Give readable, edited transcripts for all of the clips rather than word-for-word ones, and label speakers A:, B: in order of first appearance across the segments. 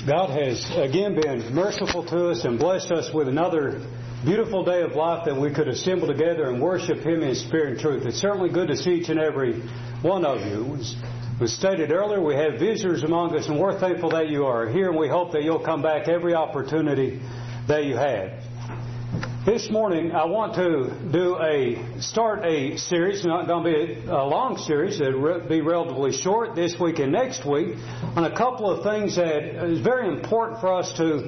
A: God has again been merciful to us and blessed us with another beautiful day of life that we could assemble together and worship Him in spirit and truth. It's certainly good to see each and every one of you. As was stated earlier, we have visitors among us, and we're thankful that you are here, and we hope that you'll come back every opportunity that you have. This morning, I want to start a series, not going to be a long series, it'll be relatively short this week and next week, on a couple of things that is very important for us to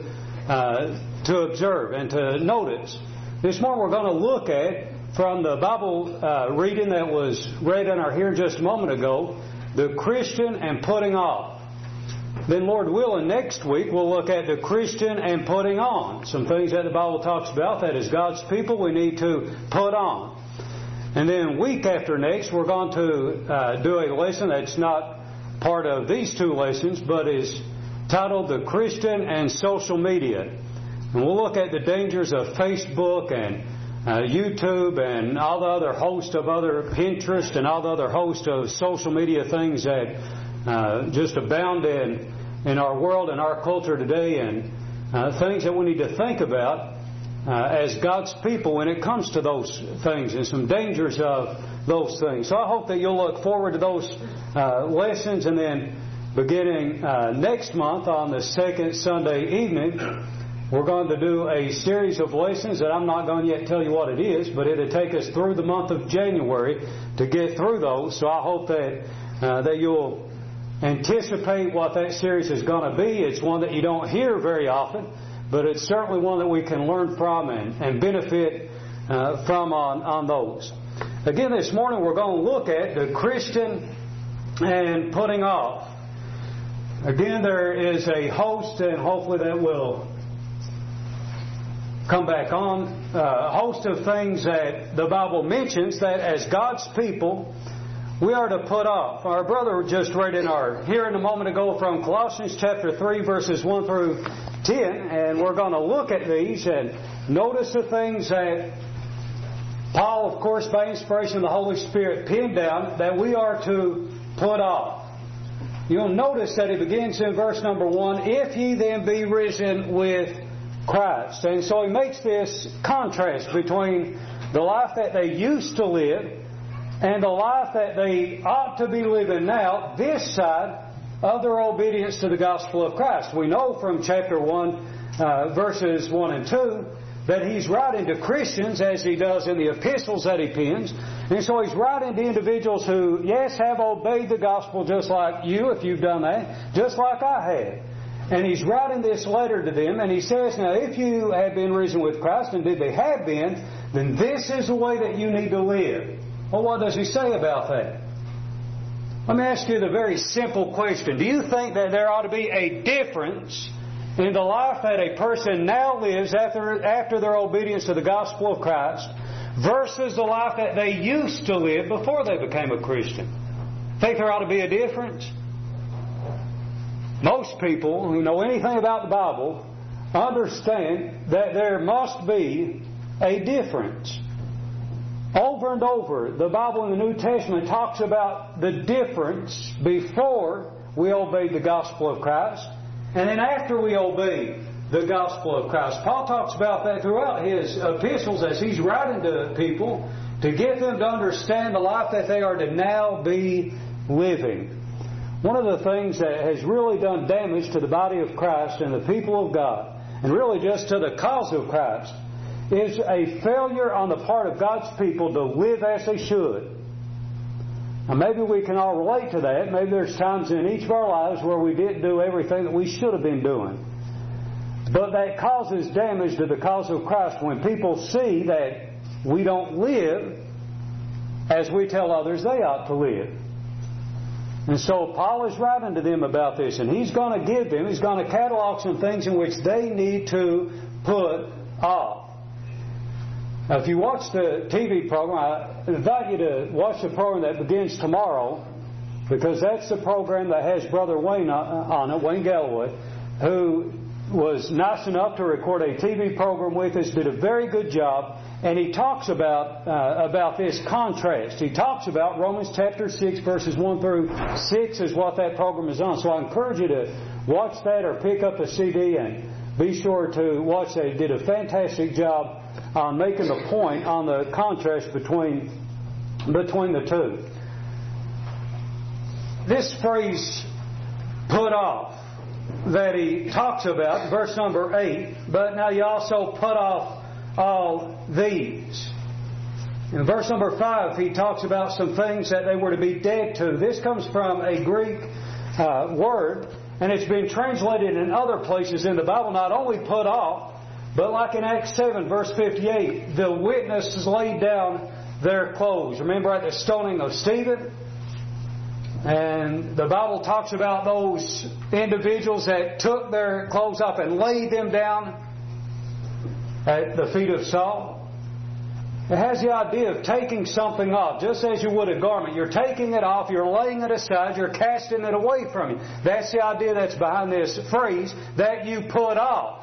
A: observe and to notice. This morning we're going to look at, from the Bible reading that was read in our hearing just a moment ago, the Christian and putting off. Then, Lord willing, next week we'll look at the Christian and putting on. Some things that the Bible talks about that as God's people we need to put on. And then week after next we're going to do a lesson that's not part of these two lessons, but is titled The Christian and Social Media. And we'll look at the dangers of Facebook and YouTube and all the other host of other Pinterest and all the other host of social media things that just abound in our world and our culture today, and things that we need to think about as God's people when it comes to those things and some dangers of those things. So I hope that you'll look forward to those lessons, and then beginning next month on the second Sunday evening, we're going to do a series of lessons that I'm not going to yet tell you what it is, but it'll take us through the month of January to get through those. So I hope that you'll anticipate what that series is going to be. It's one that you don't hear very often, but it's certainly one that we can learn from and benefit from on those. Again, this morning we're going to look at the Christian and putting off. Again, there is a host, and hopefully that will come back on, a host of things that the Bible mentions that as God's people we are to put off. Our brother just read in our hearing a moment ago from Colossians chapter 3 verses 1 through 10, and we're going to look at these and notice the things that Paul, of course, by inspiration of the Holy Spirit, penned down that we are to put off. You'll notice that it begins in verse number 1, if ye then be risen with Christ. And so he makes this contrast between the life that they used to live and the life that they ought to be living now, this side of their obedience to the gospel of Christ. We know from chapter 1, verses 1 and 2, that he's writing to Christians as he does in the epistles that he pens. And so he's writing to individuals who, yes, have obeyed the gospel just like you, if you've done that, just like I have. And he's writing this letter to them, and he says, now, if you have been risen with Christ, and indeed they have been, then this is the way that you need to live. Well, what does he say about that? Let me ask you the very simple question. Do you think that there ought to be a difference in the life that a person now lives after their obedience to the gospel of Christ versus the life that they used to live before they became a Christian? Think there ought to be a difference? Most people who know anything about the Bible understand that there must be a difference. Over and over, the Bible in the New Testament talks about the difference before we obeyed the gospel of Christ and then after we obeyed the gospel of Christ. Paul talks about that throughout his epistles as he's writing to people to get them to understand the life that they are to now be living. One of the things that has really done damage to the body of Christ and the people of God, and really just to the cause of Christ, is a failure on the part of God's people to live as they should. Now maybe we can all relate to that. Maybe there's times in each of our lives where we didn't do everything that we should have been doing. But that causes damage to the cause of Christ when people see that we don't live as we tell others they ought to live. And so Paul is writing to them about this, and he's going to catalog some things in which they need to put off. Now, if you watch the TV program, I invite you to watch the program that begins tomorrow, because that's the program that has Brother Wayne on it, Wayne Galloway, who was nice enough to record a TV program with us, did a very good job, and he talks about this contrast. He talks about Romans chapter 6, verses 1 through 6 is what that program is on. So I encourage you to watch that or pick up a CD and be sure to watch that. He did a fantastic job on making the point on the contrast between the two. This phrase, put off, that he talks about, verse number 8, but now you also put off all these. In verse number 5, he talks about some things that they were to be dead to. This comes from a Greek word, and it's been translated in other places in the Bible, not only put off, but like in Acts 7, verse 58, the witnesses laid down their clothes. Remember at the stoning of Stephen? And the Bible talks about those individuals that took their clothes off and laid them down at the feet of Saul. It has the idea of taking something off, just as you would a garment. You're taking it off, you're laying it aside, you're casting it away from you. That's the idea that's behind this phrase, that you put off.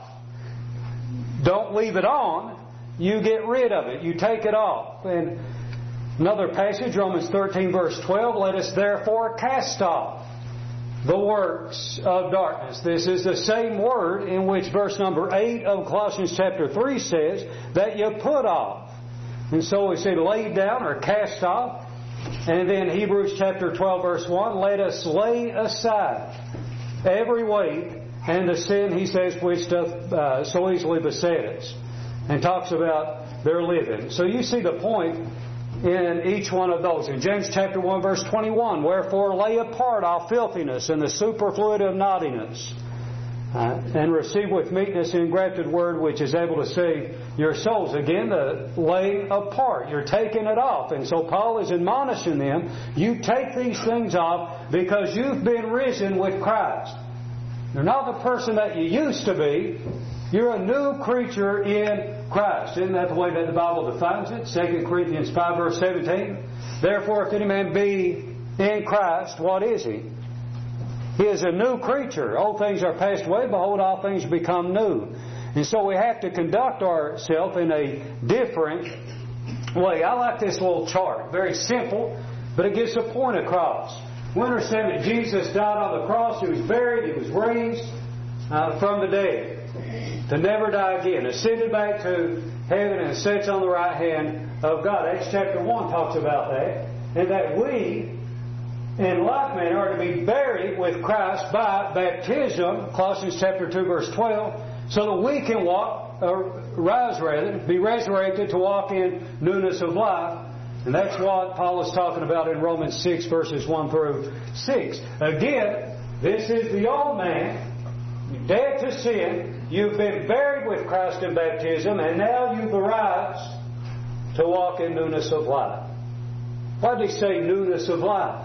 A: Don't leave it on, you get rid of it, you take it off. And another passage, Romans 13, verse 12, let us therefore cast off the works of darkness. This is the same word in which verse number 8 of Colossians chapter 3 says that you put off. And so we say laid down or cast off. And then Hebrews chapter 12 verse 1, let us lay aside every weight and the sin, he says, which doth so easily beset us. And talks about their living. So you see the point in each one of those. In James chapter 1 verse 21, wherefore lay apart all filthiness and the superfluity of naughtiness, and receive with meekness the engrafted word which is able to save your souls. Again, the laying apart. You're taking it off. And so Paul is admonishing them, you take these things off because you've been risen with Christ. You're not the person that you used to be. You're a new creature in Christ. Isn't that the way that the Bible defines it? 2 Corinthians 5 verse 17. Therefore, if any man be in Christ, what is he? He is a new creature. Old things are passed away. Behold, all things become new. And so we have to conduct ourselves in a different way. I like this little chart. Very simple, but it gets the point across. We understand that Jesus died on the cross. He was buried. He was raised from the dead to never die again. Ascended back to heaven and sits on the right hand of God. Acts chapter 1 talks about that. And that we, in like manner, are to be buried with Christ by baptism, Colossians chapter 2 verse 12, so that we can be resurrected to walk in newness of life. And that's what Paul is talking about in Romans 6 verses 1 through 6. Again, this is the old man, dead to sin. You've been buried with Christ in baptism, and now you've arisen to walk in newness of life. Why did he say newness of life?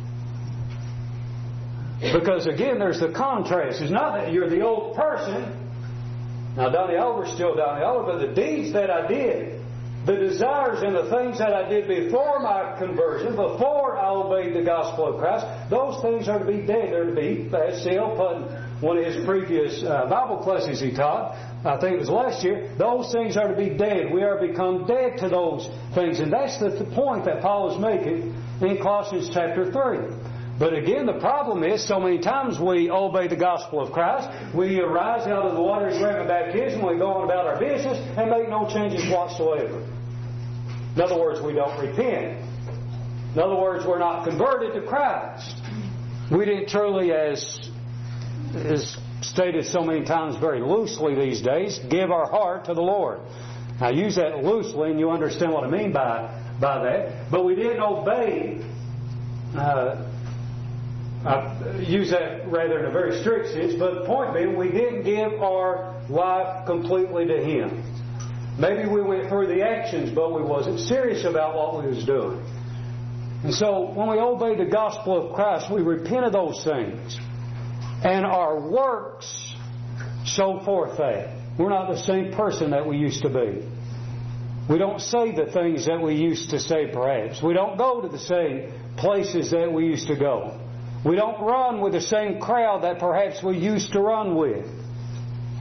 A: Because again, there's the contrast. It's not that you're the old person. Now, Donnie Oliver's still Donnie Oliver, but the deeds that I did, the desires and the things that I did before my conversion, before I obeyed the gospel of Christ, those things are to be dead. They're to be, as C.L. put in one of his previous Bible classes he taught, I think it was last year, those things are to be dead. We are become dead to those things. And that's the point that Paul is making in Colossians chapter 3. But again, the problem is, so many times we obey the gospel of Christ, we arise out of the watery grave of baptism, we go on about our business, and make no changes whatsoever. In other words, we don't repent. In other words, we're not converted to Christ. We didn't truly, as stated so many times very loosely these days, give our heart to the Lord. I use that loosely, and you understand what I mean by that. But we didn't obey. I use that rather in a very strict sense, but the point being, we didn't give our life completely to Him. Maybe we went through the actions, but we wasn't serious about what we was doing. And so, when we obey the gospel of Christ, we repent of those things. And our works show forth that. We're not the same person that we used to be. We don't say the things that we used to say, perhaps. We don't go to the same places that we used to go. We don't run with the same crowd that perhaps we used to run with.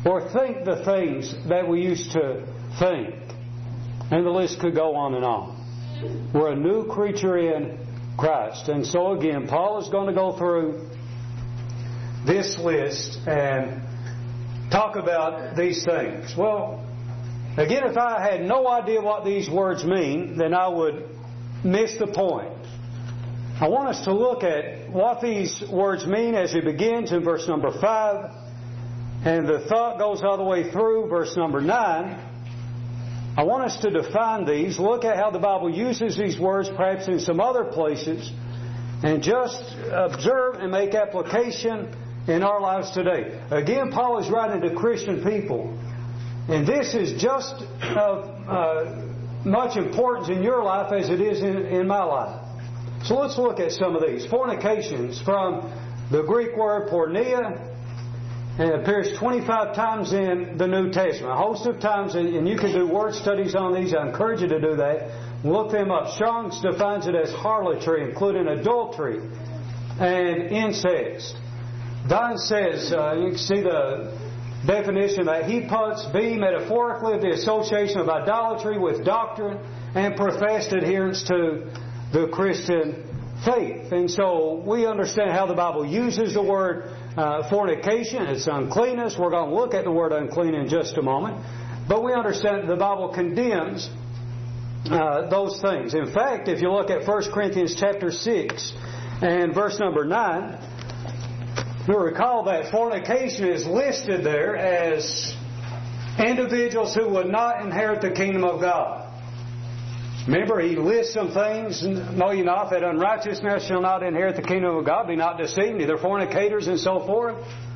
A: or think the things that we used to think. And the list could go on and on. We're a new creature in Christ. And so again, Paul is going to go through this list and talk about these things. Well, again, if I had no idea what these words mean, then I would miss the point. I want us to look at what these words mean as it begins in verse number 5, and the thought goes all the way through verse number 9. I want us to define these, look at how the Bible uses these words, perhaps in some other places, and just observe and make application in our lives today. Again, Paul is writing to Christian people, and this is just of much importance in your life as it is in my life. So let's look at some of these. Fornications, from the Greek word porneia, and it appears 25 times in the New Testament. A host of times, and you can do word studies on these. I encourage you to do that. Look them up. Strong's defines it as harlotry, including adultery and incest. Vine says, you can see the definition that he puts be metaphorically the association of idolatry with doctrine and professed adherence to the Christian faith. And so we understand how the Bible uses the word fornication. It's uncleanness. We're going to look at the word unclean in just a moment. But we understand that the Bible condemns those things. In fact, if you look at 1 Corinthians chapter 6 and verse number 9, you'll recall that fornication is listed there as individuals who would not inherit the kingdom of God. Remember, he lists some things. Know ye not that unrighteousness shall not inherit the kingdom of God? Be not deceived, neither fornicators and so forth.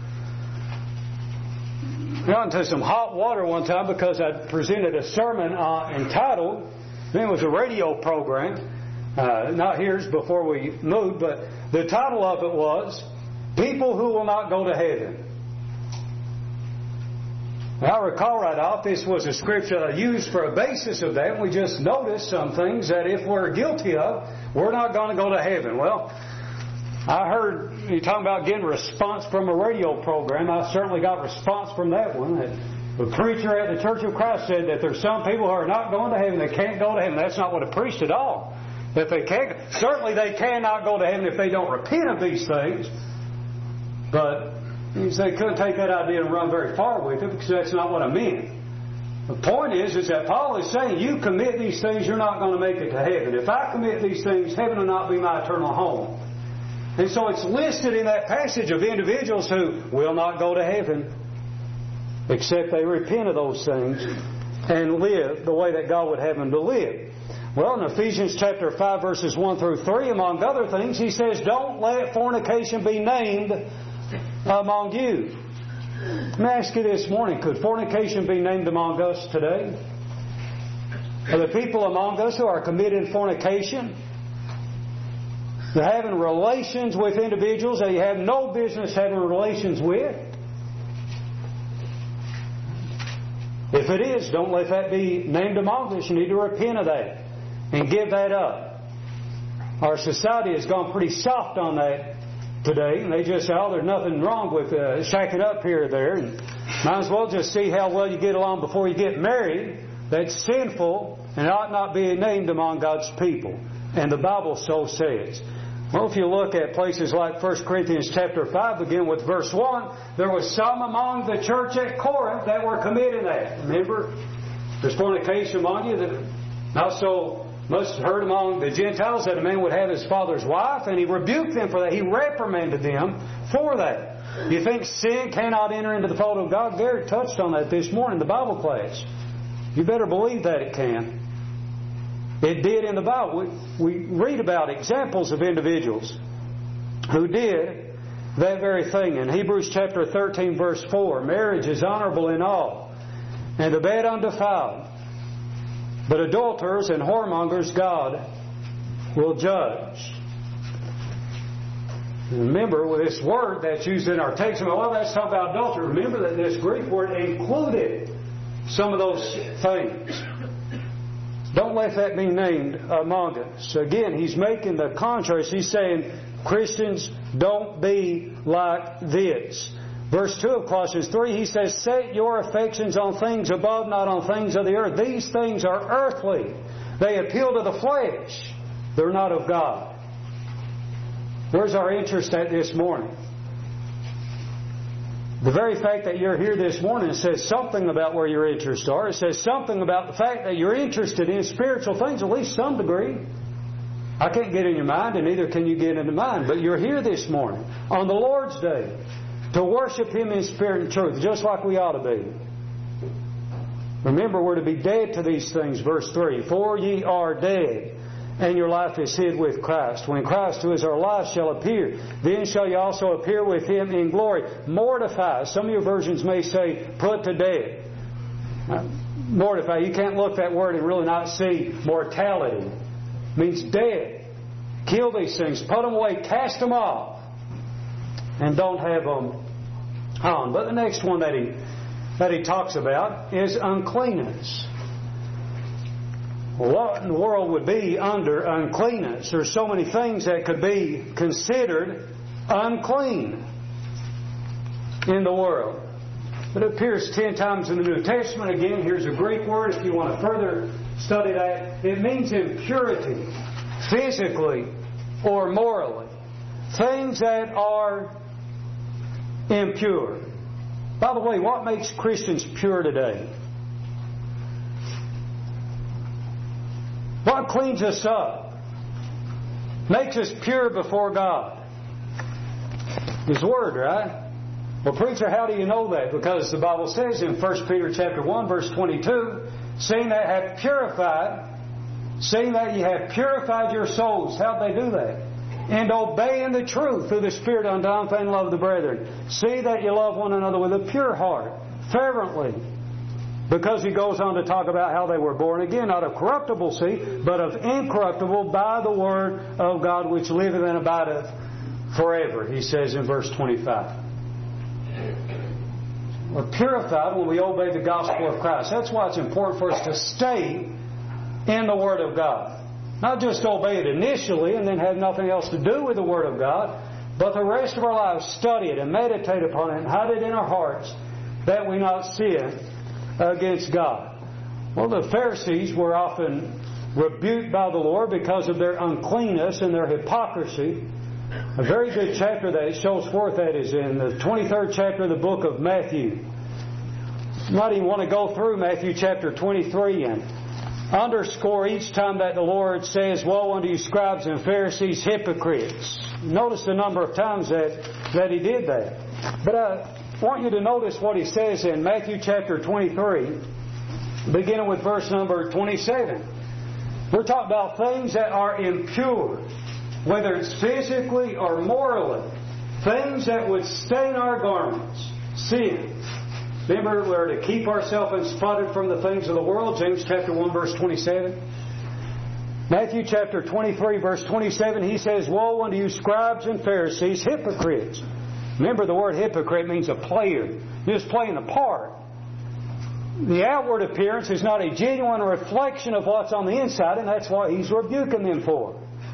A: I got into some hot water one time because I presented a sermon entitled, it was a radio program, not here's before we moved, but the title of it was, People Who Will Not Go to Heaven. I recall right off, this was a scripture I used for a basis of that. We just noticed some things that if we're guilty of, we're not going to go to heaven. Well, I heard you talking about getting response from a radio program. I certainly got response from that one. The preacher at the Church of Christ said that there's some people who are not going to heaven. They can't go to heaven. That's not what it preached at all. If they can't, certainly they cannot go to heaven if they don't repent of these things. But they couldn't take that idea and run very far with it, because that's not what I meant. The point is that Paul is saying, you commit these things, you're not going to make it to heaven. If I commit these things, heaven will not be my eternal home. And so it's listed in that passage of individuals who will not go to heaven except they repent of those things and live the way that God would have them to live. Well, in Ephesians chapter 5, verses 1 through 3, among other things, he says, don't let fornication be named among you. Let me ask you this morning, could fornication be named among us today? Are there people among us who are committing fornication? They're having relations with individuals that you have no business having relations with? If it is, don't let that be named among us. You need to repent of that and give that up. Our society has gone pretty soft on that today, and they just say, oh, there's nothing wrong with shacking up here or there, and might as well just see how well you get along before you get married. That's sinful and ought not be named among God's people. And the Bible so says. Well, if you look at places like 1 Corinthians chapter 5, begin with verse 1, there was some among the church at Corinth that were committing that. Remember, there's fornication among you that not so much heard among the Gentiles that a man would have his father's wife, and he rebuked them for that. He reprimanded them for that. You think sin cannot enter into the fold of God? Gary touched on that this morning in the Bible class. You better believe that it can. It did in the Bible. We read about examples of individuals who did that very thing. In Hebrews chapter 13, verse 4, marriage is honorable in all, and the bed undefiled. But adulterers and whoremongers God will judge. Remember, with this word that's used in our text, well, that's talking about adultery. Remember that this Greek word included some of those things. Don't let that be named among us. Again, he's making the contrast. He's saying, Christians, don't be like this. Verse 2 of Colossians 3, he says, set your affections on things above, not on things of the earth. These things are earthly. They appeal to the flesh. They're not of God. Where's our interest at this morning? The very fact that you're here this morning says something about where your interests are. It says something about the fact that you're interested in spiritual things, at least some degree. I can't get in your mind, and neither can you get into mine. But you're here this morning, on the Lord's Day, to worship Him in spirit and truth, just like we ought to be. Remember, we're to be dead to these things, verse 3. For ye are dead, and your life is hid with Christ. When Christ, who is our life, shall appear, then shall ye also appear with Him in glory. Mortify. Some of your versions may say, put to death. Mortify. You can't look that word and really not see mortality. It means dead. Kill these things. Put them away. Cast them off. And don't have them on. But the next one that he talks about is uncleanness. What in the world would be under uncleanness? There's so many things that could be considered unclean in the world. But it appears 10 times in the New Testament. Again, here's a Greek word if you want to further study that. It means impurity, physically or morally. Things that are impure. By the way, what makes Christians pure today? What cleans us up? Makes us pure before God? His Word, right? Well, preacher, how do you know that? Because the Bible says in 1 Peter chapter 1, verse 22, seeing that ye have purified your souls. How'd they do that? And obeying the truth through the Spirit unto unfeigned love of the brethren. See that you love one another with a pure heart, fervently. Because he goes on to talk about how they were born again, not of corruptible seed, but of incorruptible, by the word of God which liveth and abideth forever, he says in verse 25. We're purified when we obey the gospel of Christ. That's why it's important for us to stay in the Word of God. Not just obey it initially and then have nothing else to do with the Word of God, but the rest of our lives study it and meditate upon it and hide it in our hearts that we not sin against God. Well, the Pharisees were often rebuked by the Lord because of their uncleanness and their hypocrisy. A very good chapter that it shows forth that is in the 23rd chapter of the book of Matthew. You might even want to go through Matthew chapter 23 and underscore each time that the Lord says, woe unto you scribes and Pharisees, hypocrites. Notice the number of times that He did that. But I want you to notice what He says in Matthew chapter 23, beginning with verse number 27. We're talking about things that are impure, whether it's physically or morally. Things that would stain our garments. Sin. Remember, we're to keep ourselves unspotted from the things of the world. James chapter 1, verse 27. Matthew chapter 23, verse 27, he says, woe unto you scribes and Pharisees, hypocrites. Remember, the word hypocrite means a player. You're just playing a part. The outward appearance is not a genuine reflection of what's on the inside, and that's what he's rebuking them for.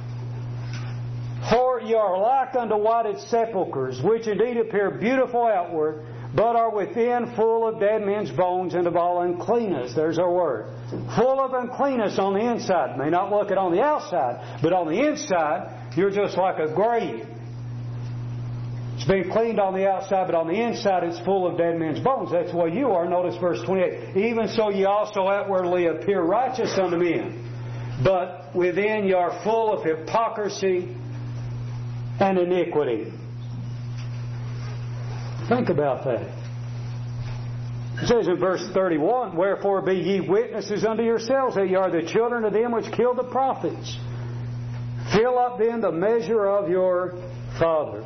A: For ye are like unto whited sepulchres, which indeed appear beautiful outward, but are within full of dead men's bones and of all uncleanness. There's our word. Full of uncleanness on the inside. May not look it on the outside, but on the inside, you're just like a grave. It's been cleaned on the outside, but on the inside it's full of dead men's bones. That's the way you are. Notice verse 28. Even so ye also outwardly appear righteous unto men, but within ye are full of hypocrisy and iniquity. Think about that. It says in verse 31, wherefore be ye witnesses unto yourselves that ye are the children of them which killed the prophets. Fill up then the measure of your fathers.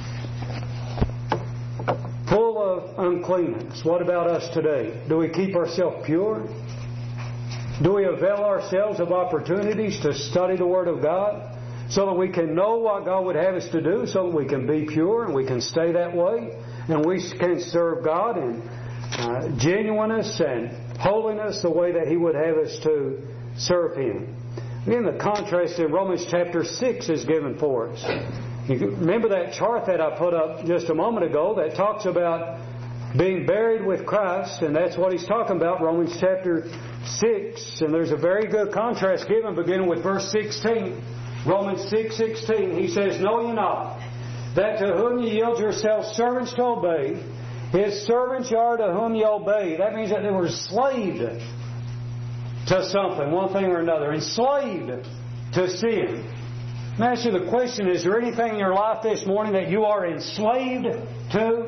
A: Full of uncleanness. What about us today? Do we keep ourselves pure? Do we avail ourselves of opportunities to study the Word of God so that we can know what God would have us to do, so that we can be pure and we can stay that way, and we can serve God in genuineness and holiness the way that He would have us to serve Him? Again, the contrast in Romans chapter 6 is given for us. You remember that chart that I put up just a moment ago that talks about being buried with Christ, and that's what he's talking about, Romans chapter 6. And there's a very good contrast given beginning with verse 16. Romans 6:16. He says, "Know ye not, that to whom ye yield yourselves servants to obey, His servants ye are to whom ye obey." That means that they were enslaved to something, one thing or another. Enslaved to sin. Let me ask you the question, is there anything in your life this morning that you are enslaved to?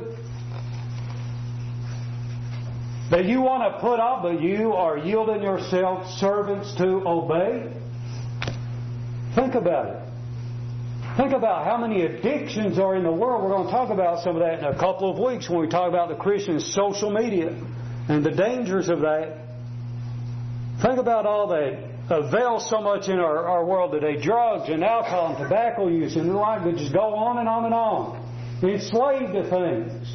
A: That you want to put up, but you are yielding yourself servants to obey? Think about it. Think about how many addictions are in the world. We're going to talk about some of that in a couple of weeks when we talk about the Christian social media and the dangers of that. Think about all that avails so much in our world today. Drugs and alcohol and tobacco use and the like that just go on and on and on. Enslaved to things.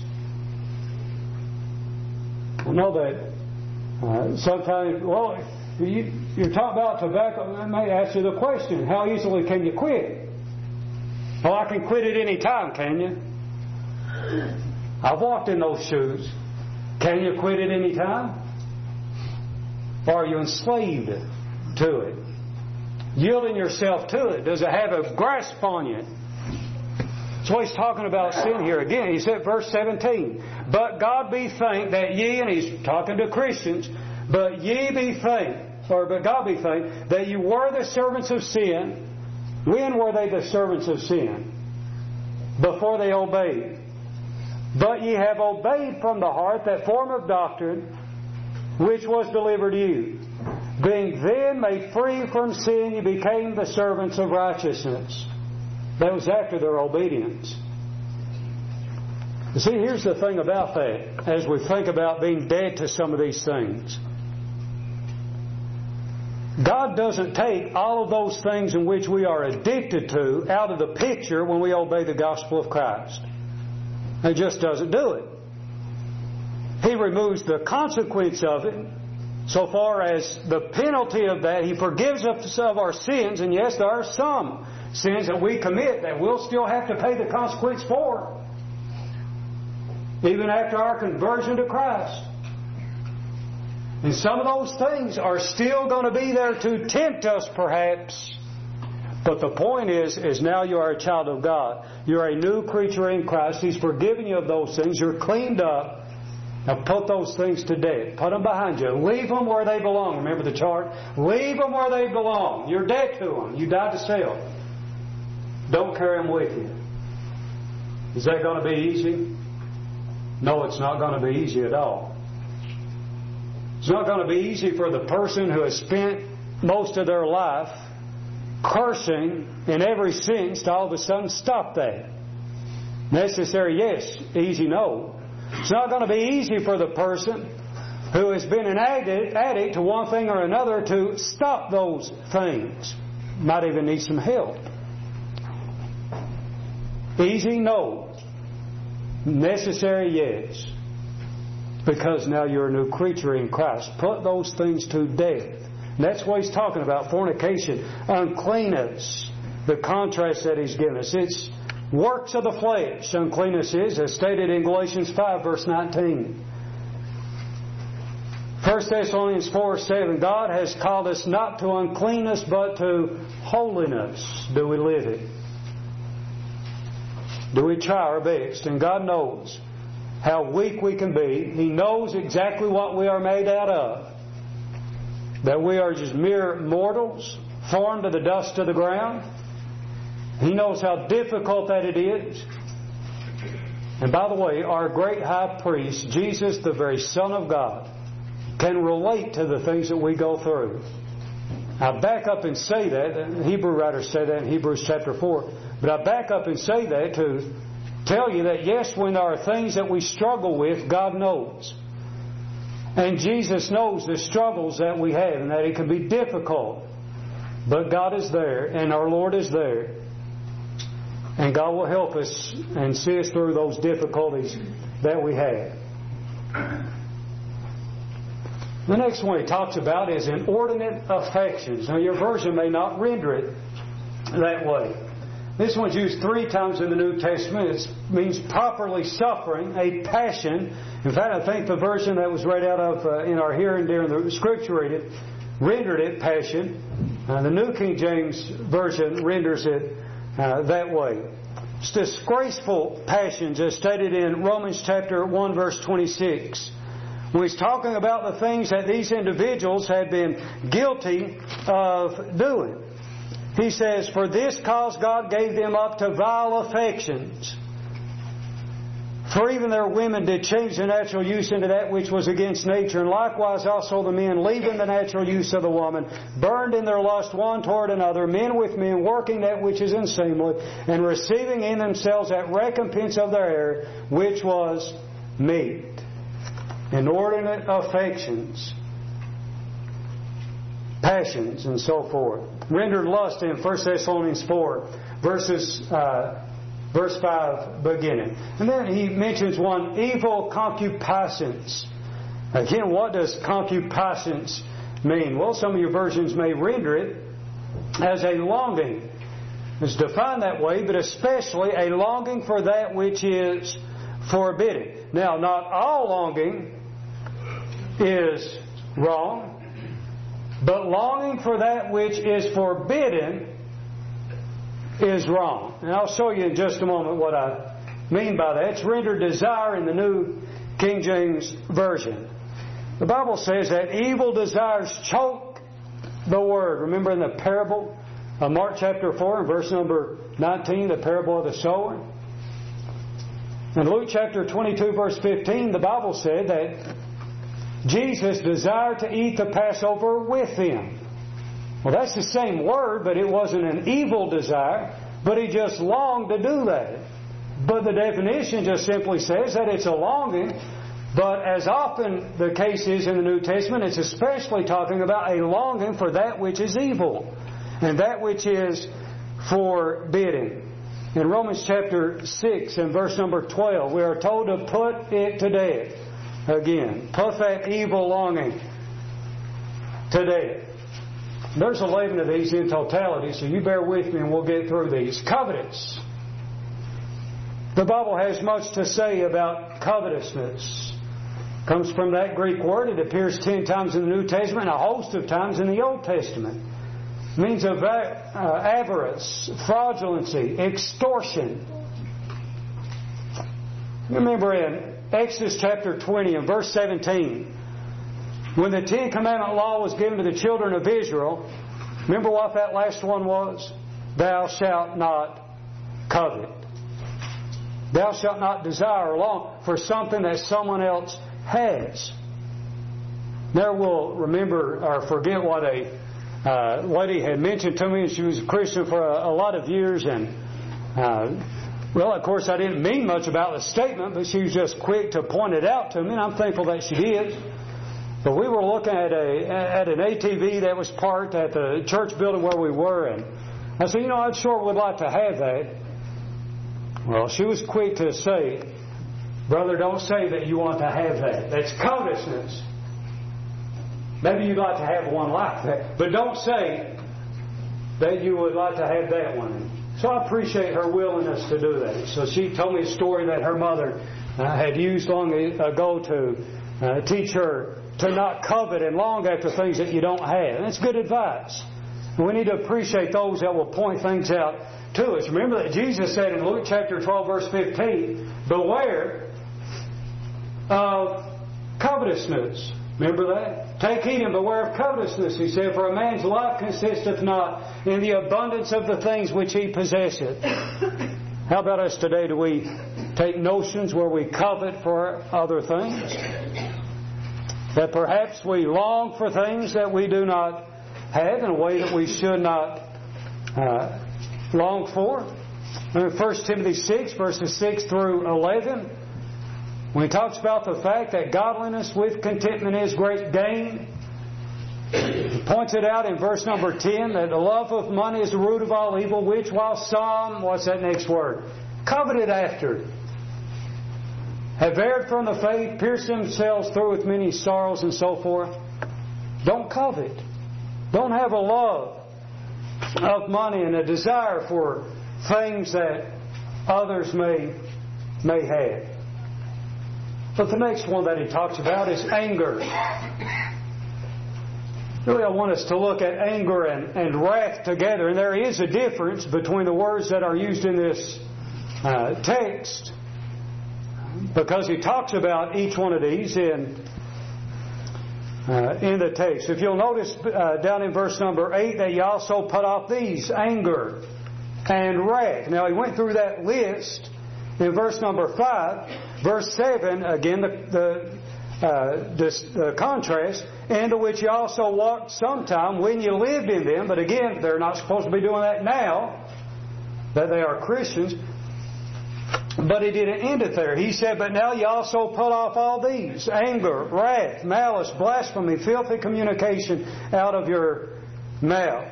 A: I know that sometimes, well, you're talking about tobacco. I may ask you the question, how easily can you quit? Well, I can quit at any time, can you? I've walked in those shoes. Can you quit at any time? Or are you enslaved to it? Yielding yourself to it. Does it have a grasp on you? That's what he's talking about sin here. Again, he said, verse 17, "But God be thanked that ye," and he's talking to Christians, "but God be thanked that you were the servants of sin." When were they the servants of sin? Before they obeyed. "But ye have obeyed from the heart that form of doctrine which was delivered to you. Being then made free from sin, ye became the servants of righteousness." That was after their obedience. You see, here's the thing about that, as we think about being dead to some of these things. God doesn't take all of those things in which we are addicted to out of the picture when we obey the gospel of Christ. He just doesn't do it. He removes the consequence of it. So far as the penalty of that, He forgives us of our sins. And yes, there are some sins that we commit that we'll still have to pay the consequence for, even after our conversion to Christ. And some of those things are still going to be there to tempt us, perhaps. But the point is now you are a child of God. You're a new creature in Christ. He's forgiven you of those things. You're cleaned up. Now put those things to death. Put them behind you. Leave them where they belong. Remember the chart? Leave them where they belong. You're dead to them. You died to self. Don't carry them with you. Is that going to be easy? No, it's not going to be easy at all. It's not going to be easy for the person who has spent most of their life cursing in every sense to all of a sudden stop that. Necessary, yes. Easy, no. It's not going to be easy for the person who has been an addict to one thing or another to stop those things. Might even need some help. Easy, no. Necessary, yes. Because now you're a new creature in Christ. Put those things to death. And that's what he's talking about. Fornication, uncleanness. The contrast that he's given us. It's works of the flesh. Uncleanness is, as stated in Galatians 5, verse 19. 1 Thessalonians 4:7. God has called us not to uncleanness, but to holiness. Do we live it? Do we try our best? And God knows how weak we can be. He knows exactly what we are made out of. That we are just mere mortals, formed of the dust of the ground. He knows how difficult that it is. And by the way, our great high priest, Jesus, the very Son of God, can relate to the things that we go through. I back up and say that. The Hebrew writers say that in Hebrews chapter 4. But I back up and say that to tell you that yes, when there are things that we struggle with, God knows. And Jesus knows the struggles that we have and that it can be difficult. But God is there and our Lord is there. And God will help us and see us through those difficulties that we have. The next one he talks about is inordinate affections. Now your version may not render it that way. This one's used 3 times in the New Testament. It means properly suffering, a passion. In fact, I think the version that was read out of in our hearing during the Scripture reading rendered it passion. The New King James Version renders it that way. It's disgraceful passions as stated in Romans chapter 1 verse 26. When he's talking about the things that these individuals had been guilty of doing. He says, "For this cause God gave them up to vile affections. For even their women did change the natural use into that which was against nature. And likewise also the men, leaving the natural use of the woman, burned in their lust one toward another, men with men, working that which is unseemly, and receiving in themselves that recompense of their error, which was meet." Inordinate affections, passions, and so forth. Rendered lust in 1 Thessalonians 4, verse 5 beginning. And then he mentions one, evil concupiscence. Again, what does concupiscence mean? Well, some of your versions may render it as a longing. It's defined that way, but especially a longing for that which is forbidden. Now, not all longing is wrong, but longing for that which is forbidden is wrong. And I'll show you in just a moment what I mean by that. It's rendered desire in the New King James Version. The Bible says that evil desires choke the word. Remember in the parable of Mark chapter 4 and verse number 19, the parable of the sower? In Luke chapter 22 verse 15, the Bible said that Jesus desired to eat the Passover with them. Well, that's the same word, but it wasn't an evil desire, but He just longed to do that. But the definition just simply says that it's a longing, but as often the case is in the New Testament, it's especially talking about a longing for that which is evil and that which is forbidden. In Romans chapter 6 and verse number 12, we are told to put it to death. Again, put that evil longing to death. There's 11 of these in totality, so you bear with me and we'll get through these. Covetous. The Bible has much to say about covetousness. Comes from that Greek word. It appears 10 times in the New Testament and a host of times in the Old Testament. It means avarice, fraudulency, extortion. Remember in Exodus chapter 20 and verse 17, when the 10 Commandment law was given to the children of Israel, remember what that last one was? Thou shalt not covet. Thou shalt not desire or long for something that someone else has. Never will remember or forget what a lady had mentioned to me. She was a Christian for a lot of years, and well, of course, I didn't mean much about the statement, but she was just quick to point it out to me, and I'm thankful that she did. But we were looking at an ATV that was parked at the church building where we were, and I said, I sure would like to have that. Well, she was quick to say, "Brother, don't say that you want to have that. That's covetousness. Maybe you'd like to have one like that, but don't say that you would like to have that one." So I appreciate her willingness to do that. So she told me a story that her mother had used long ago to teach her to not covet and long after things that you don't have. And it's good advice. We need to appreciate those that will point things out to us. Remember that Jesus said in Luke chapter 12 verse 15, "Beware of covetousness." Remember that? "Take heed and beware of covetousness," He said, "for a man's life consisteth not in the abundance of the things which he possesseth." How about us today? Do we take notions where we covet for other things? That perhaps we long for things that we do not have in a way that we should not long for. In 1 Timothy 6, verses 6 through 11, when he talks about the fact that godliness with contentment is great gain, he points it out in verse number 10 that the love of money is the root of all evil, which while some, what's that next word? Coveted after, have erred from the faith, pierced themselves through with many sorrows and so forth. Don't covet. Don't have a love of money and a desire for things that others may have. But the next one that he talks about is anger. Really, I want us to look at anger and wrath together. And there is a difference between the words that are used in this text, because he talks about each one of these in the text. If you'll notice down in verse number 8 that you also put off these, anger and wrath. Now, he went through that list in verse number 5. Verse 7, again, the contrast, into which you also walked sometime when you lived in them. But again, they're not supposed to be doing that now, that they are Christians. But he didn't end it there. He said, but now you also put off all these: anger, wrath, malice, blasphemy, filthy communication out of your mouth.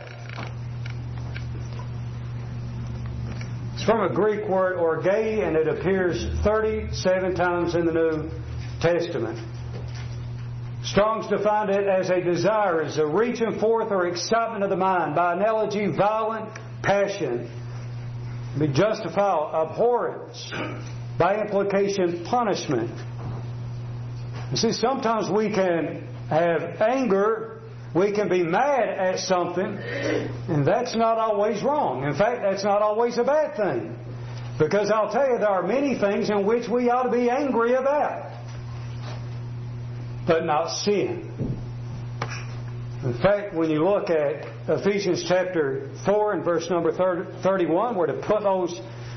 A: It's from a Greek word, orge, and it appears 37 times in the New Testament. Strong's defined it as a desire, as a reaching forth or excitement of the mind. By analogy, violent passion. Be justifiable, abhorrence. By implication, punishment. You see, sometimes we can have anger, we can be mad at something, and that's not always wrong. In fact, that's not always a bad thing. Because I'll tell you, there are many things in which we ought to be angry about, but not sin. In fact, when you look at Ephesians chapter 4 and verse number 31, we're to put those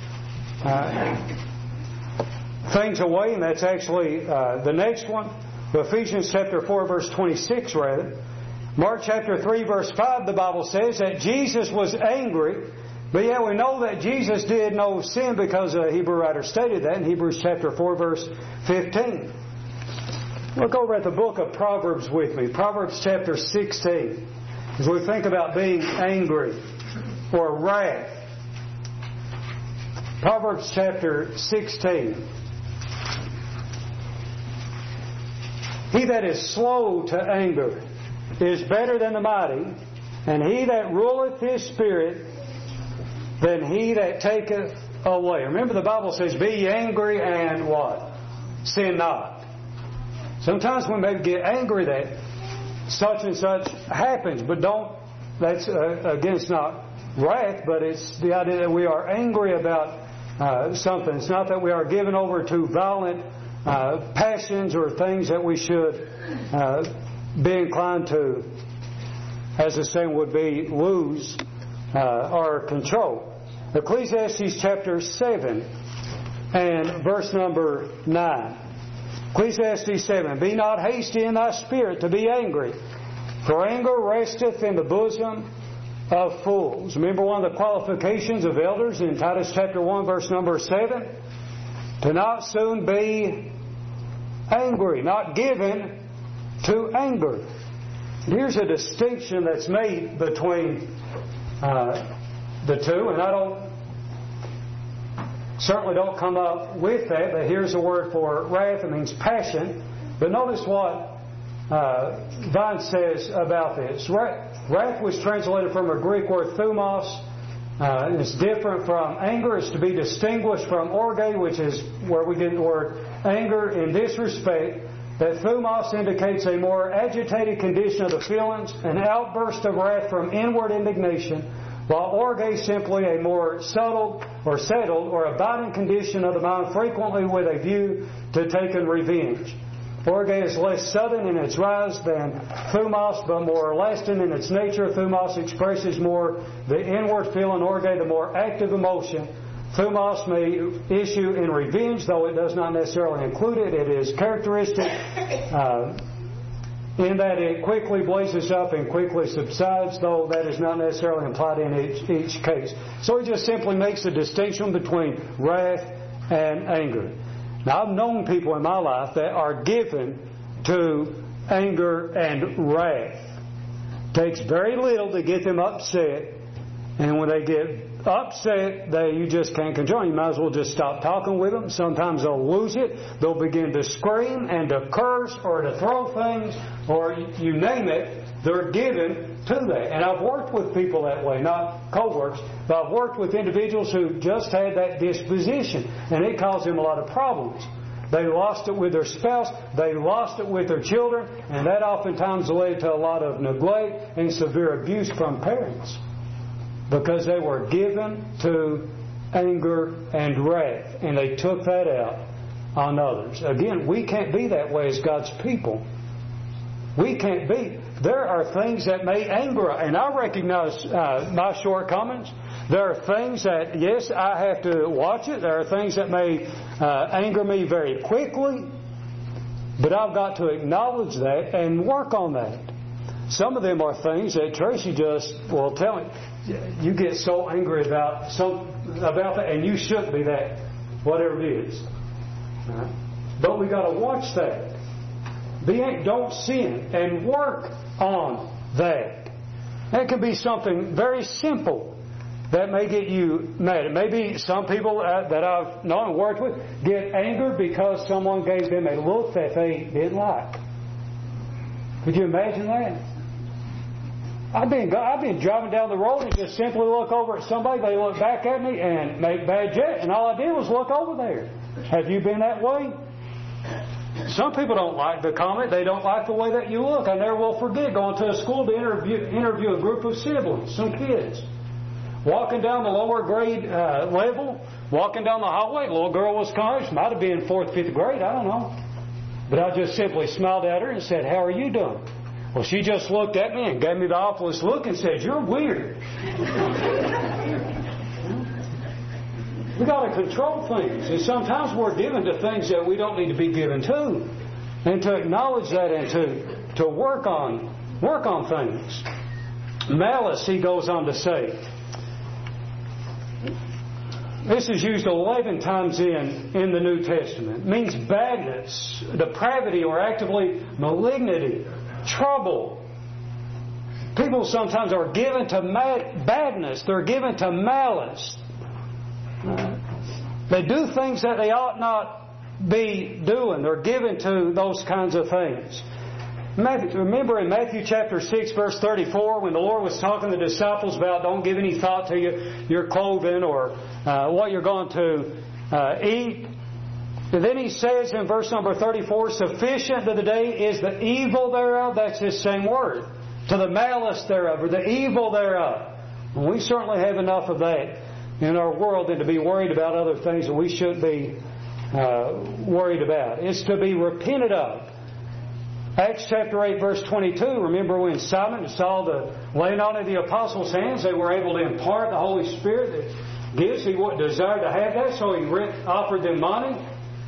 A: things away, and that's actually the next one. Ephesians chapter 4 verse 26 rather. Mark chapter 3 verse 5, the Bible says that Jesus was angry. But yet we know that Jesus did no sin, because a Hebrew writer stated that in Hebrews chapter 4 verse 15. Look over at the book of Proverbs with me. Proverbs chapter 16. As we think about being angry or wrath. Proverbs chapter 16. He that is slow to anger is better than the mighty, and he that ruleth his spirit than he that taketh away. Remember, the Bible says, be ye angry and what? Sin not. Sometimes we may get angry that such and such happens, but that's against not wrath, but it's the idea that we are angry about something. It's not that we are given over to violent passions or things that we should be inclined to, as the saying would be, lose our control. Ecclesiastes chapter 7 and verse number 9. Ecclesiastes 7, be not hasty in thy spirit to be angry, for anger resteth in the bosom of fools. Remember one of the qualifications of elders in Titus chapter 1 verse number 7? To not soon be angry, not given to anger. And here's a distinction that's made between the two, and certainly don't come up with that, but here's a word for wrath. It means passion. But notice what Vine says about this. Wrath was translated from a Greek word thumos, and it's different from anger. It's to be distinguished from orge, which is where we get the word anger in this respect, that thumos indicates a more agitated condition of the feelings, an outburst of wrath from inward indignation, while orge is simply a more subtle or settled or abiding condition of the mind, frequently with a view to taking revenge. Orge is less sudden in its rise than thumos, but more lasting in its nature. Thumos expresses more the inward feeling, orge the more active emotion. Thumos may issue in revenge, though it does not necessarily include it. It is characteristic in that it quickly blazes up and quickly subsides, though that is not necessarily implied in each case. So he just simply makes a distinction between wrath and anger. Now, I've known people in my life that are given to anger and wrath. It takes very little to get them upset, and when they get upset, you just can't control them. You might as well just stop talking with them. Sometimes they'll lose it. They'll begin to scream and to curse or to throw things or you name it. They're given to that. And I've worked with people that way, not co-workers, but I've worked with individuals who just had that disposition, and it caused them a lot of problems. They lost it with their spouse, they lost it with their children, and that oftentimes led to a lot of neglect and severe abuse from parents, because they were given to anger and wrath, and they took that out on others. Again, we can't be that way as God's people. We can't be. There are things that may anger us, and I recognize my shortcomings. There are things that, yes, I have to watch it. There are things that may anger me very quickly, but I've got to acknowledge that and work on that. Some of them are things that Tracy just will tell me, you get so angry about that, and you shouldn't be that, whatever it is. Right? But we got to watch that. Don't sin, and work on that. That can be something very simple that may get you mad. Maybe some people that I've known and worked with get angered because someone gave them a look that they didn't like. Could you imagine that? I've been driving down the road and just simply look over at somebody, they look back at me and make bad jet, and all I did was look over there. Have you been that way? Some people don't like the comment. They don't like the way that you look. I never will forget going to a school to interview a group of siblings, some kids. Walking down the lower grade level, walking down the hallway, a little girl was coming. She might have been in 4th, 5th grade, I don't know. But I just simply smiled at her and said, "How are you doing?" Well, she just looked at me and gave me the awfulest look and said, "You're weird." We got to control things, and sometimes we're given to things that we don't need to be given to, and to acknowledge that and to work on things. Malice, he goes on to say. This is used 11 times in the New Testament. It means badness, depravity, or actively malignity, trouble. People sometimes are given to badness. They're given to malice. They do things that they ought not be doing. They're given to those kinds of things. Remember in Matthew chapter 6, verse 34, when the Lord was talking to the disciples about don't give any thought to your clothing or what you're going to eat. And then He says in verse number 34, sufficient to the day is the evil thereof. That's His same word. To the malice thereof, or the evil thereof. And we certainly have enough of that in our world than to be worried about other things that we shouldn't be worried about. It's to be repented of. Acts chapter 8 verse 22, remember when Simon saw the laying on of the apostles' hands, they were able to impart the Holy Spirit that gives. He desired to have that, so he offered them money.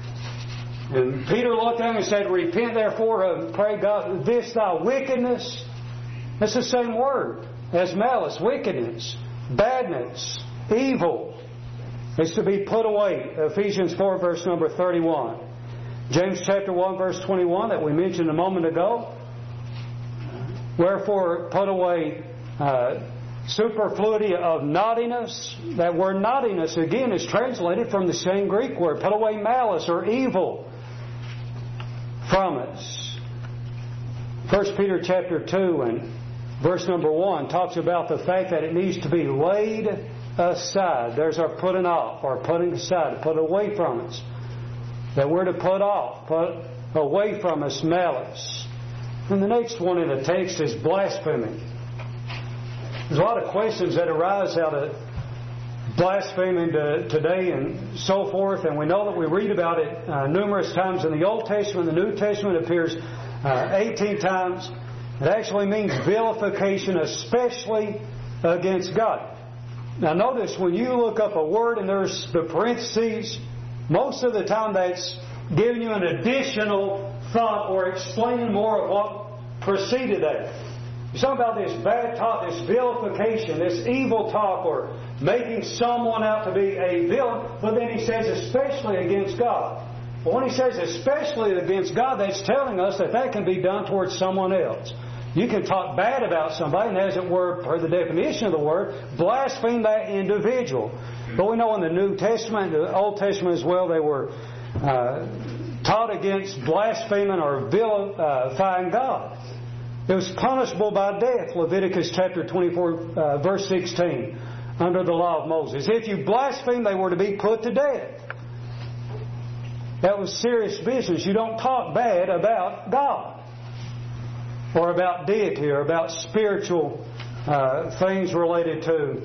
A: And Peter looked at him and said, repent therefore and pray God this thy wickedness. That's the same word as malice, wickedness, badness, evil. It's to be put away. Ephesians 4 verse number 31. James chapter 1 verse 21 that we mentioned a moment ago. Wherefore put away superfluity of naughtiness. That word naughtiness again is translated from the same Greek word. Put away malice or evil from us. 1 Peter chapter 2 and verse number 1 talks about the fact that it needs to be laid aside. There's our putting off or putting aside, put away from us. That we're to put off, put away from us malice. And the next one in the text is blasphemy. There's a lot of questions that arise out of blaspheming today and so forth, and we know that we read about it numerous times in the Old Testament. The New Testament appears 18 times. It actually means vilification, especially against God. Now notice when you look up a word and there's the parentheses, most of the time that's giving you an additional thought or explaining more of what preceded that. You're talking about this bad talk, this vilification, this evil talk, or making someone out to be a villain, but then he says especially against God. But when he says especially against God, that's telling us that can be done towards someone else. You can talk bad about somebody, and as it were, per the definition of the word, blaspheme that individual. But we know in the New Testament, the Old Testament as well, they were taught against blaspheming or vilifying God. It was punishable by death, Leviticus chapter 24, verse 16, under the law of Moses. If you blaspheme, they were to be put to death. That was serious business. You don't talk bad about God, or about deity, or about spiritual things related to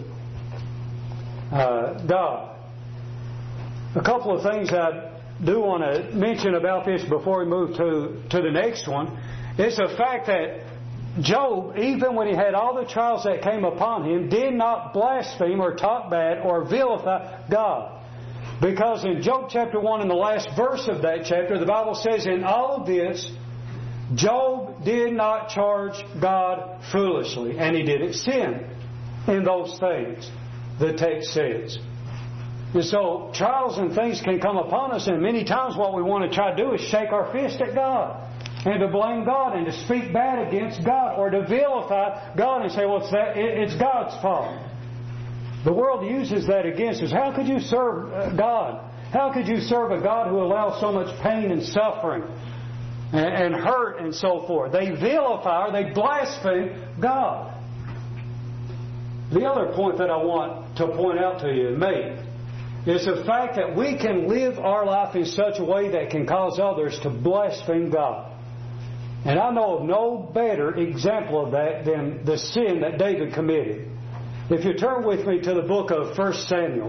A: God. A couple of things I do want to mention about this before we move to the next one is the fact that Job, even when he had all the trials that came upon him, did not blaspheme or talk bad or vilify God. Because in Job chapter 1, in the last verse of that chapter, the Bible says, in all of this, Job did not charge God foolishly, and he didn't sin in those things, the text says. And so trials and things can come upon us, and many times what we want to try to do is shake our fist at God, and to blame God, and to speak bad against God, or to vilify God and say, well, it's God's fault. The world uses that against us. How could you serve God? How could you serve a God who allows so much pain and suffering and hurt and so forth? They vilify or they blaspheme God. The other point that I want to point out to you and make is the fact that we can live our life in such a way that can cause others to blaspheme God. And I know of no better example of that than the sin that David committed. If you turn with me to the book of 1 Samuel,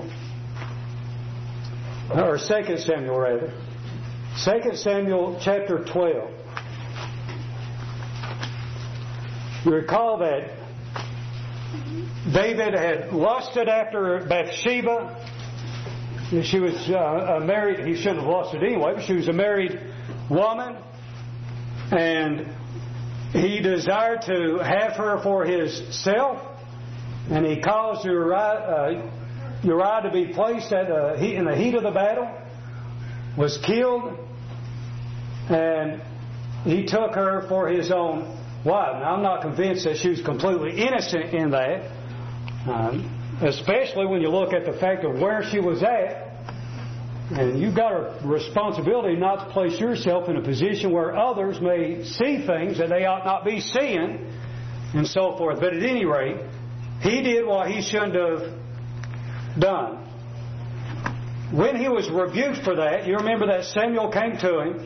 A: or 2 Samuel rather, 2 Samuel chapter 12. You recall that David had lusted after Bathsheba. She was married. He shouldn't have lusted anyway, but she was a married woman. And he desired to have her for himself. And he caused Uriah to be placed in the heat of the battle, was killed, and he took her for his own wife. Now, I'm not convinced that she was completely innocent in that, especially when you look at the fact of where she was at. And you've got a responsibility not to place yourself in a position where others may see things that they ought not be seeing, and so forth. But at any rate, he did what he shouldn't have done. When he was rebuked for that, you remember that Samuel came to him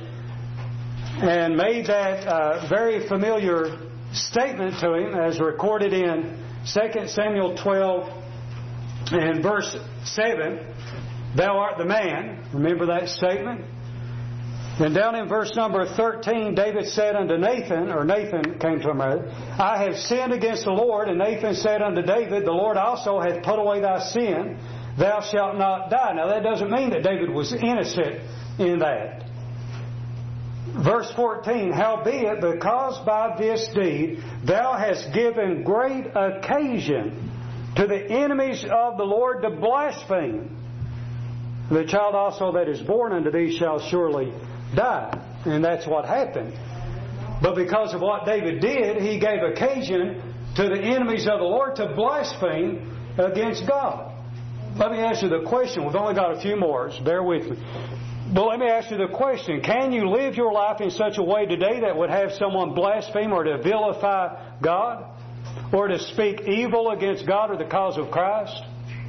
A: and made that very familiar statement to him as recorded in 2 Samuel 12 and verse 7. Thou art the man. Remember that statement? And down in verse number 13, David said unto Nathan, or Nathan came to him rather, I have sinned against the Lord. And Nathan said unto David, the Lord also hath put away thy sin. Thou shalt not die. Now that doesn't mean that David was innocent in that. Verse 14, howbeit, because by this deed thou hast given great occasion to the enemies of the Lord to blaspheme, the child also that is born unto thee shall surely die. And that's what happened. But because of what David did, he gave occasion to the enemies of the Lord to blaspheme against God. Let me ask you the question. We've only got a few more, so bear with me. But let me ask you the question. Can you live your life in such a way today that would have someone blaspheme or to vilify God? Or to speak evil against God or the cause of Christ?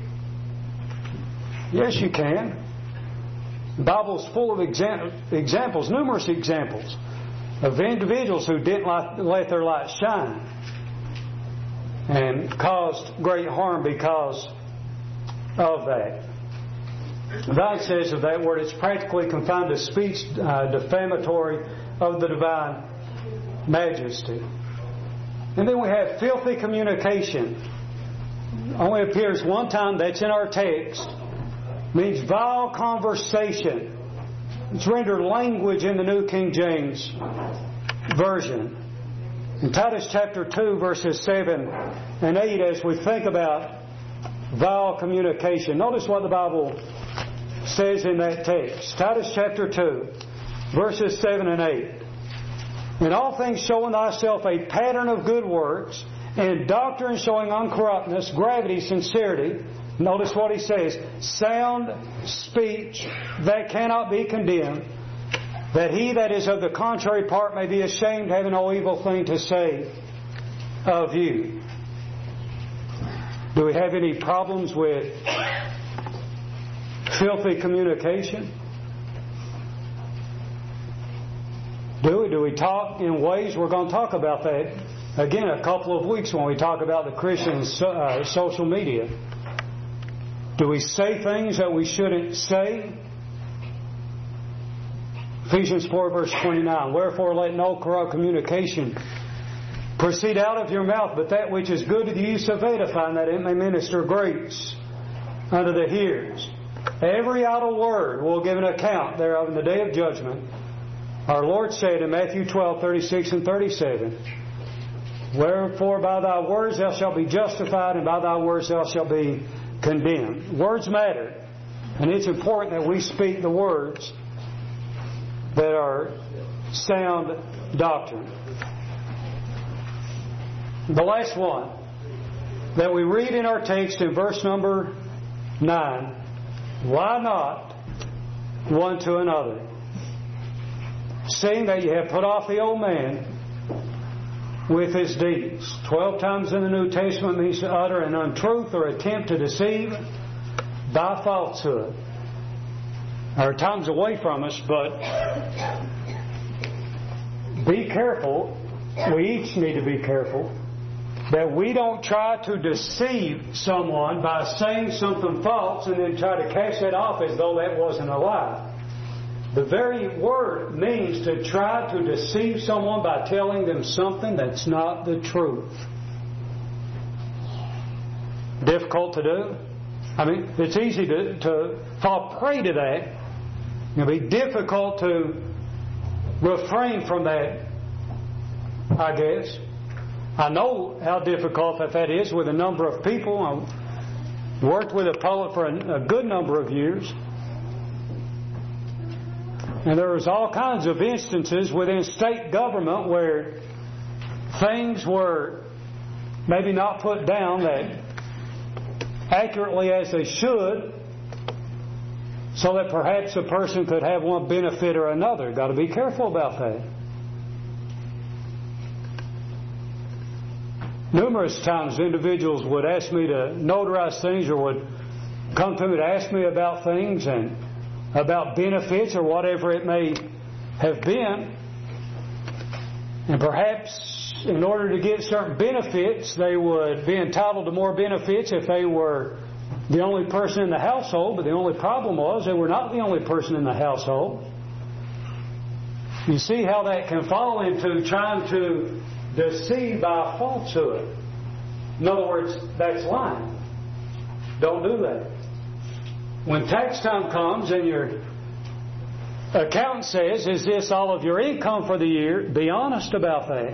A: Yes, you can. The Bible's full of examples, numerous examples, of individuals who didn't let their light shine and caused great harm because of that. God says of that word, it's practically confined to speech defamatory of the divine majesty. And then we have filthy communication. Only appears one time, that's in our text. Means vile conversation. It's rendered language in the New King James Version. In Titus chapter 2 verses 7 and 8, as we think about vile communication, notice what the Bible says in that text. Titus chapter 2 verses 7 and 8. In all things showing thyself a pattern of good works, and doctrine showing uncorruptness, gravity, sincerity. Notice what he says. Sound speech that cannot be condemned, that he that is of the contrary part may be ashamed, having no evil thing to say of you. Do we have any problems with filthy communication? Do we talk in ways? We're going to talk about that again a couple of weeks when we talk about the Christian social media. Do we say things that we shouldn't say? Ephesians 4 verse 29. Wherefore let no corrupt communication proceed out of your mouth, but that which is good to the use of edifying, that it may minister grace unto the hearers. Every idle word will give an account thereof in the day of judgment. Our Lord said in Matthew 12, 36 and 37, Wherefore by thy words thou shalt be justified, and by thy words thou shalt be condemned. Words matter, and it's important that we speak the words that are sound doctrine. The last one that we read in our text in verse number 9, why not one to another? Seeing that you have put off the old man with his deeds. 12 times in the New Testament means to utter an untruth or attempt to deceive by falsehood. Our time's away from us, but be careful. We each need to be careful that we don't try to deceive someone by saying something false and then try to cast it off as though that wasn't a lie. The very word means to try to deceive someone by telling them something that's not the truth. Difficult to do. I mean, it's easy to fall prey to that. It'll be difficult to refrain from that, I guess. I know how difficult that is with a number of people. I worked with a poet for a good number of years. And there was all kinds of instances within state government where things were maybe not put down that accurately as they should, so that perhaps a person could have one benefit or another. Got to be careful about that. Numerous times individuals would ask me to notarize things, or would come to me to ask me about things and about benefits or whatever it may have been. And perhaps in order to get certain benefits, they would be entitled to more benefits if they were the only person in the household. But the only problem was they were not the only person in the household. You see how that can fall into trying to deceive by falsehood. In other words, that's lying. Don't do that. When tax time comes and your accountant says, is this all of your income for the year? Be honest about that.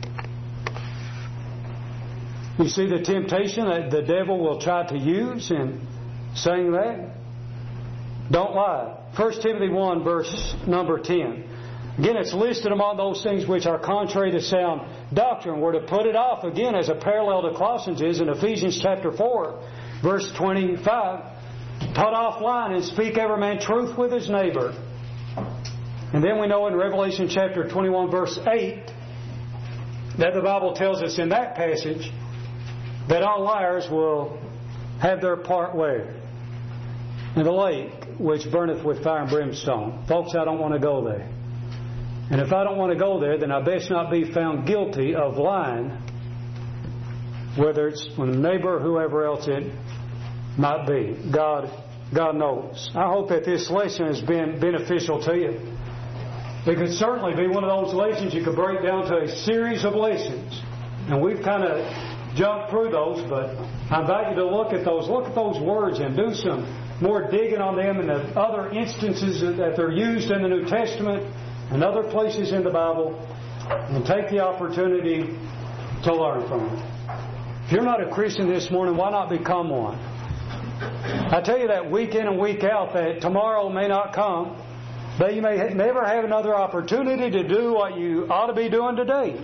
A: You see the temptation that the devil will try to use in saying that? Don't lie. 1 Timothy 1 verse number 10. Again, it's listed among those things which are contrary to sound doctrine. We're to put it off again as a parallel to Colossians is in Ephesians chapter 4 verse 25. Put off lying and speak every man truth with his neighbor. And then we know in Revelation chapter 21 verse 8 that the Bible tells us in that passage that all liars will have their part where? In the lake which burneth with fire and brimstone. Folks, I don't want to go there. And if I don't want to go there, then I best not be found guilty of lying, whether it's with a neighbor or whoever else it might be. God knows. I hope that this lesson has been beneficial to you. It could certainly be one of those lessons you could break down to a series of lessons. And we've kind of jumped through those, but I invite you to look at those words and do some more digging on them in the other instances that they're used in the New Testament and other places in the Bible, and take the opportunity to learn from them. If you're not a Christian this morning, why not become one? I tell you that week in and week out that tomorrow may not come, that you may never have another opportunity to do what you ought to be doing today.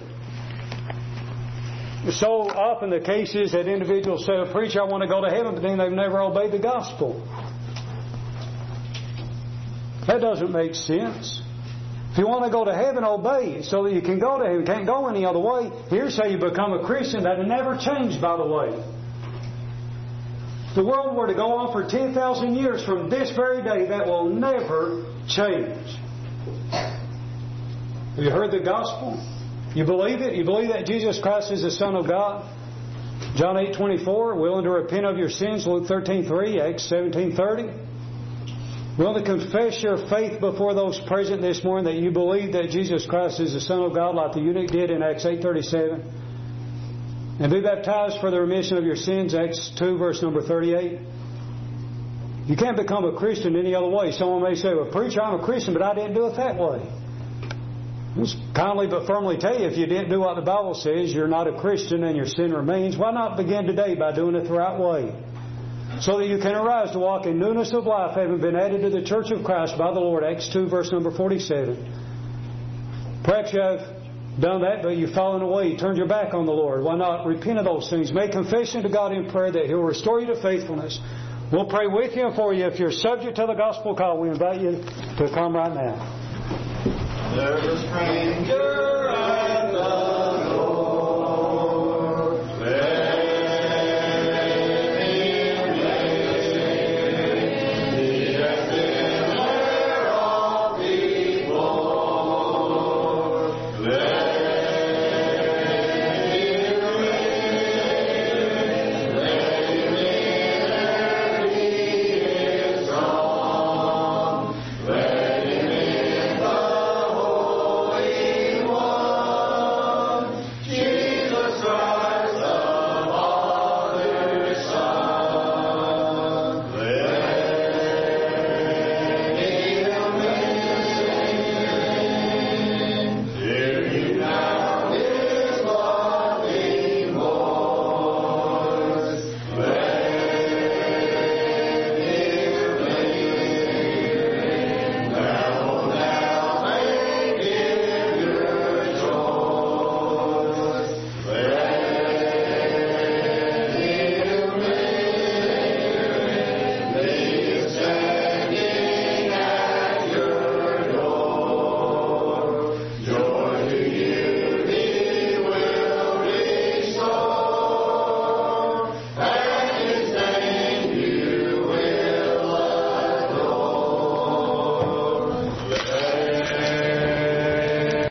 A: So often the case is that individuals say, preacher, I want to go to heaven, but then they've never obeyed the gospel. That doesn't make sense. If you want to go to heaven, obey so that you can go to heaven. You can't go any other way. Here's how you become a Christian. That never changed, by the way. If the world were to go on for 10,000 years from this very day, that will never change. Have you heard the gospel? You believe it? You believe that Jesus Christ is the Son of God? John 8:24, willing to repent of your sins. Luke 13:3, Acts 17:30. Willing to confess your faith before those present this morning that you believe that Jesus Christ is the Son of God, like the eunuch did in Acts 8:37. And be baptized for the remission of your sins, Acts 2, verse number 38. You can't become a Christian any other way. Someone may say, well, preacher, I'm a Christian, but I didn't do it that way. I'll just kindly but firmly tell you, if you didn't do what the Bible says, you're not a Christian and your sin remains. Why not begin today by doing it the right way? So that you can arise to walk in newness of life, having been added to the church of Christ by the Lord. Acts 2, verse number 47. Perhaps you have done that, but you've fallen away. You turned your back on the Lord. Why not repent of those things? Make confession to God in prayer that He'll restore you to faithfulness. We'll pray with you and for you. If you're subject to the gospel call, we invite you to come right now. There's a stranger